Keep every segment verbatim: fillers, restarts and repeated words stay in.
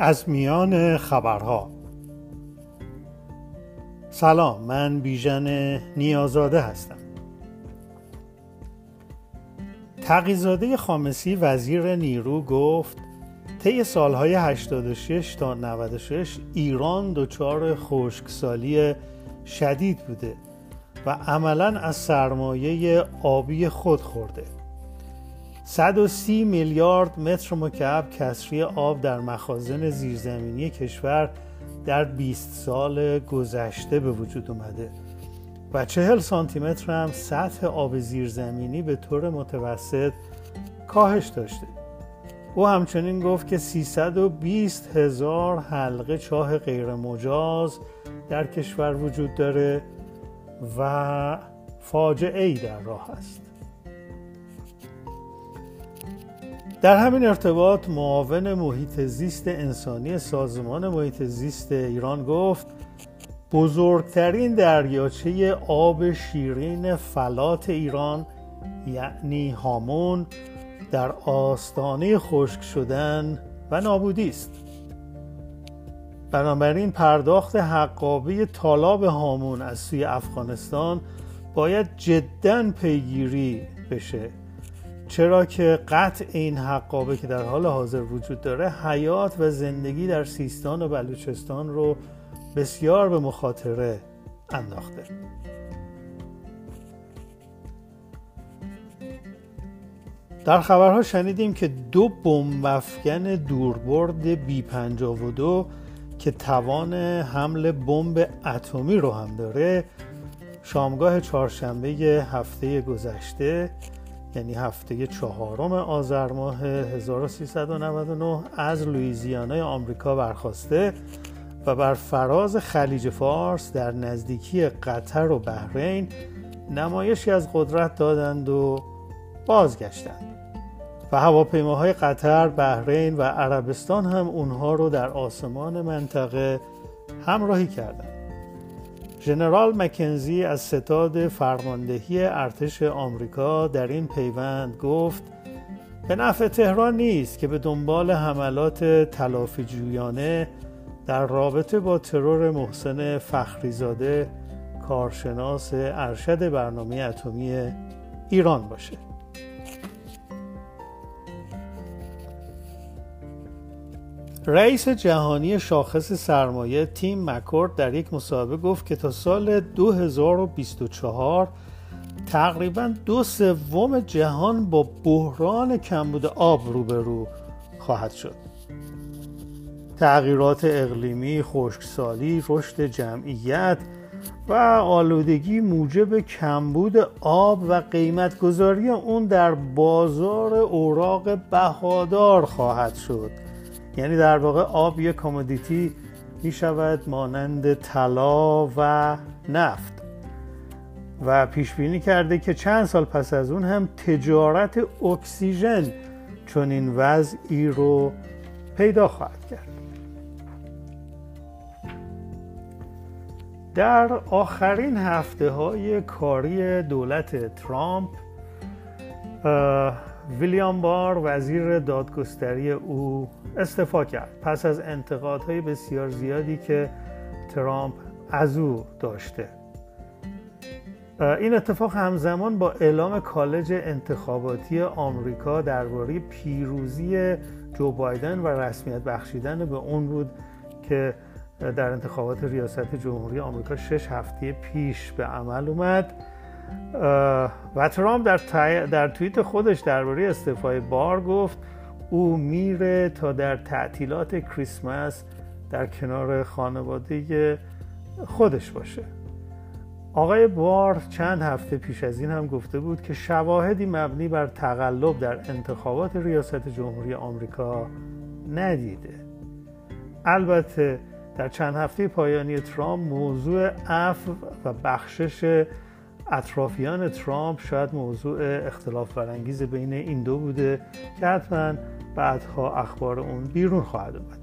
از میان خبرها. سلام، من بیژن نیازاده هستم. تقی‌زاده خامسی وزیر نیرو گفت طی سالهای هشتاد و شش تا نود و شش ایران دچار خشکسالی شدید بوده و عملاً از سرمایه آبی خود خورده. صد و سی میلیارد متر مکعب کسری آب در مخازن زیرزمینی کشور در بیست سال گذشته به وجود اومده و چهل سانتی متر هم سطح آب زیرزمینی به طور متوسط کاهش داشته. او همچنین گفت که سیصد و بیست هزار حلقه چاه غیر مجاز در کشور وجود داره و فاجعه‌ای در راه است. در همین ارتباط معاون محیط زیست انسانی سازمان محیط زیست ایران گفت بزرگترین دریاچه آب شیرین فلات ایران یعنی هامون در آستانه خشک شدن و نابودی است. بنابراین پرداخت حقابه تالاب هامون از سوی افغانستان باید جداً پیگیری بشه، چرا که قطع این حقابه که در حال حاضر وجود داره حیات و زندگی در سیستان و بلوچستان رو بسیار به مخاطره انداخته. در خبرها شنیدیم که دو بمب افکن دوربرد بی پنجاه و دو که توان حمل بمب اتمی رو هم داره شامگاه چهارشنبه هفته گذشته یعنی هفته چهارم آذر ماه هزار و سیصد و نود و نه از لوئیزیانای آمریکا برخاسته و بر فراز خلیج فارس در نزدیکی قطر و بحرین نمایشی از قدرت دادند و بازگشتند و هواپیماهای قطر، بحرین و عربستان هم اونها رو در آسمان منطقه همراهی کردند. ژنرال مکنزی از ستاد فرماندهی ارتش آمریکا در این پیوند گفت به نفع تهران نیست که به دنبال حملات تلافی جویانه در رابطه با ترور محسن فخریزاده کارشناس ارشد برنامه اتمی ایران باشه. رئیس جهانی شاخص سرمایه تیم مکورد در یک مصاحبه گفت که تا سال دو هزار و بیست و چهار تقریباً دو سوم جهان با بحران کمبود آب روبرو خواهد شد. تغییرات اقلیمی، خشکسالی، رشد جمعیت و آلودگی موجب کمبود آب و قیمت‌گذاری اون در بازار اوراق بهادار خواهد شد. یعنی در واقع آب یک کامودیتی می شود مانند طلا و نفت و پیش بینی کرده که چند سال پس از اون هم تجارت اکسیژن چنین وضعی رو پیدا خواهد کرد. در آخرین هفته های کاری دولت ترامپ ویلیام بار وزیر دادگستری او استعفا کرد پس از انتقادهای بسیار زیادی که ترامپ از او داشته. این اتفاق همزمان با اعلام کالج انتخاباتی آمریکا درباره پیروزی جو بایدن و رسمیت بخشیدن به اون بود که در انتخابات ریاست جمهوری آمریکا شش هفته پیش به عمل اومد. و ترامپ در, تی... در توییت خودش درباره استعفای بار گفت او میره تا در تعطیلات کریسمس در کنار خانواده خودش باشه. آقای بار چند هفته پیش از این هم گفته بود که شواهدی مبنی بر تقلب در انتخابات ریاست جمهوری آمریکا ندیده. البته در چند هفته پایانی ترامپ موضوع عفو و بخشش اطرافیان ترامپ شاید موضوع اختلاف برانگیز بین این دو بوده که حتما بعدها اخبار اون بیرون خواهد اومد.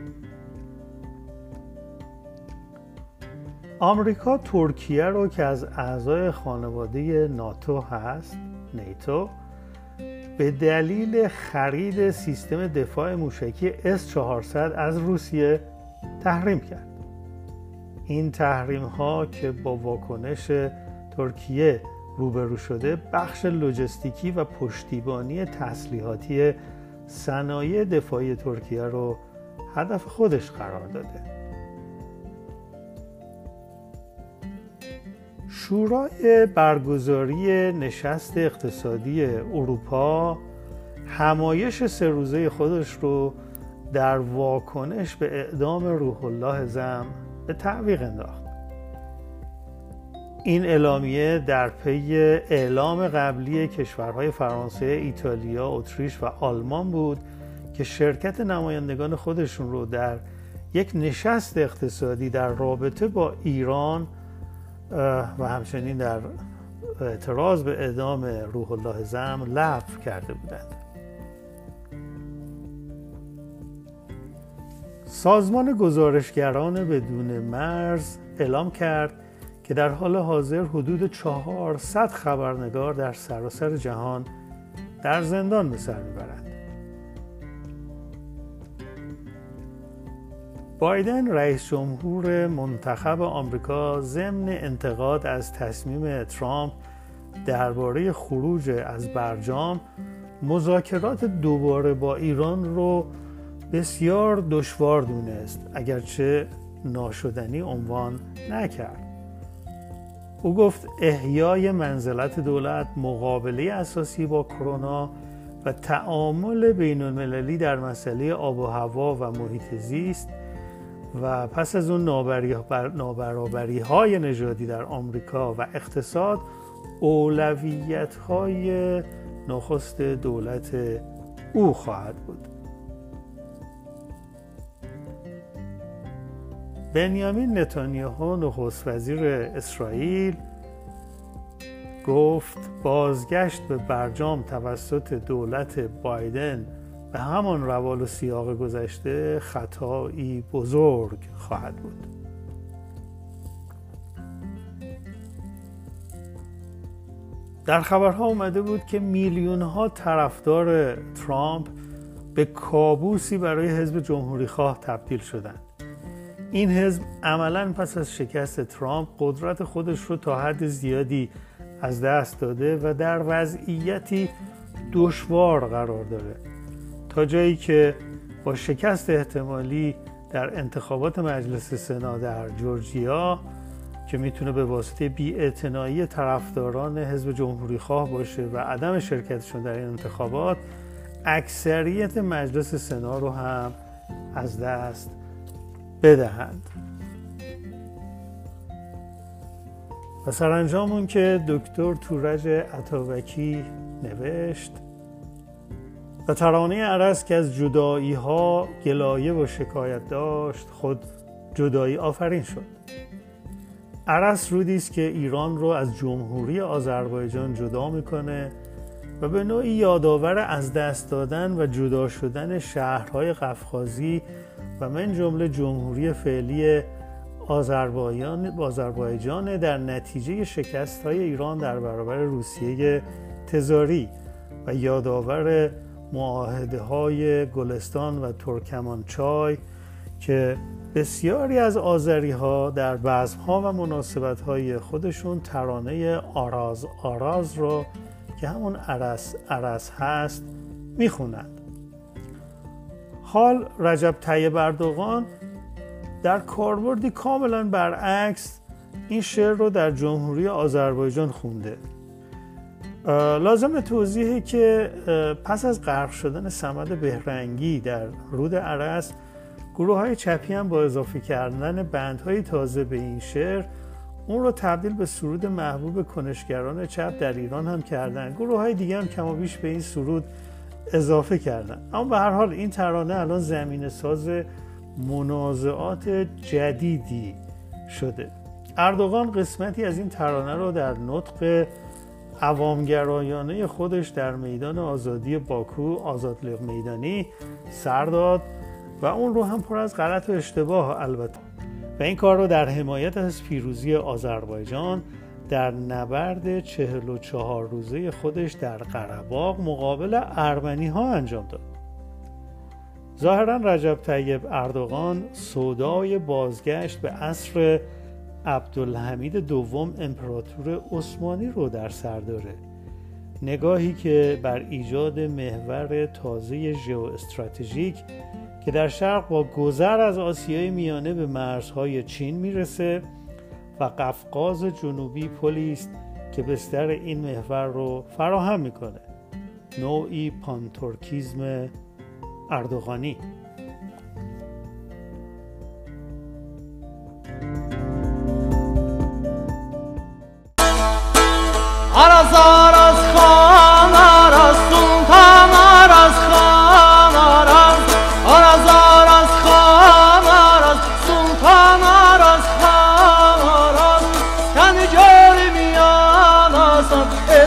آمریکا ترکیه رو که از اعضای خانواده ناتو هست، نیتو، به دلیل خرید سیستم دفاع موشکی اس چهارصد از روسیه تحریم کرد. این تحریم ها که با واکنش ترکیه روبرو شده، بخش لوجستیکی و پشتیبانی تسلیحاتی صنایع دفاعی ترکیه رو هدف خودش قرار داده. شورای برگزاری نشست اقتصادی اروپا همایش سه روزه خودش رو در واکنش به اعدام روح الله زم به تعویق انداخت. این اعلامیه در پی اعلام قبلی کشورهای فرانسه، ایتالیا، اتریش و آلمان بود که شرکت نمایندگان خودشون رو در یک نشست اقتصادی در رابطه با ایران و همچنین در اعتراض به اعدام روح الله زم لغو کرده بودند. سازمان گزارشگران بدون مرز اعلام کرد که در حال حاضر حدود چهارصد خبرنگار در سراسر جهان در زندان به سر میبرند. بایدن رئیس جمهور منتخب آمریکا ضمن انتقاد از تصمیم ترامپ درباره خروج از برجام، مذاکرات دوباره با ایران رو بسیار دشوار دونست، اگرچه ناشدنی عنوان نکرد. او گفت احیای منزلت دولت، مقابله اساسی با کرونا و تعامل بین المللی در مسئله آب و هوا و محیط زیست و پس از اون نابرابری های نژادی در آمریکا و اقتصاد اولویت های نخست دولت او خواهد بود. بنیامین نتانیاهو نخست وزیر اسرائیل گفت بازگشت به برجام توسط دولت بایدن به همان روال و سیاق گذشته خطایی بزرگ خواهد بود. در خبرها اومده بود که میلیون ها طرفدار ترامپ به کابوسی برای حزب جمهوری خواه تبدیل شدند. این حزب عملاً پس از شکست ترامپ قدرت خودش رو تا حد زیادی از دست داده و در وضعیتی دشوار قرار داره، تا جایی که با شکست احتمالی در انتخابات مجلس سنا در جورجیا که میتونه به واسطه بی‌اعتنایی طرفداران حزب جمهوری خواه باشه و عدم شرکتشون در این انتخابات، اکثریت مجلس سنا رو هم از دست بدهند. و سرانجام اون که دکتر تورج عطابکی نوشت و ترانه ارس که از جدایی ها گلایه و شکایت داشت، خود جدایی آفرین شد. ارس رودی است که ایران رو از جمهوری آذربایجان جدا میکنه و به نوعی یادآور از دست دادن و جدا شدن شهرهای قفقازی و من جمله جمهوری فعلی آذربایجان آذربایجان در نتیجه شکست‌های ایران در برابر روسیه تزاری و یادآور معاهده‌های گلستان و ترکمانچای که بسیاری از آذری‌ها در بزم‌ها و مناسبت‌های خودشون ترانه آراز آراز رو که همون ارس ارس هست میخونند. حال رجب طیب اردوغان در کاربردی کاملا برعکس این شعر رو در جمهوری آذربایجان خونده. لازم توضیحه که پس از غرق شدن صمد بهرنگی در رود ارس، گروه‌های چپی هم با اضافه کردن بندهای تازه به این شعر اون رو تبدیل به سرود محبوب کنشگران چپ در ایران هم کردن. گروه‌های دیگه هم کم و بیش به این سرود اضافه کردن. اما به هر حال این ترانه الان زمینه ساز منازعات جدیدی شده. اردوغان قسمتی از این ترانه رو در نطق عوامگرایانه خودش در میدان آزادی باکو، آزادلق میدانی، سر داد و اون رو هم پر از غلط و اشتباه البته، و این کار رو در حمایت از پیروزی آذربایجان در نبرد چهل و چهار روزه خودش در قره‌باغ مقابل ارمنی ها انجام داد. ظاهرا رجب طیب اردوغان سودای بازگشت به عصر عبدالحمید دوم امپراتور عثمانی رو در سر داره، نگاهی که بر ایجاد محور تازه ژئواستراتژیک که در شرق با گذر از آسیای میانه به مرزهای چین میرسه و قفقاز جنوبی پلی است که بستر این محور رو فراهم میکنه، نوعی پانتورکیزم اردوغانی. Araz araz khan araz sultan araz khan araz araz araz khan araz sultan araz khan araz kan jori miyan asan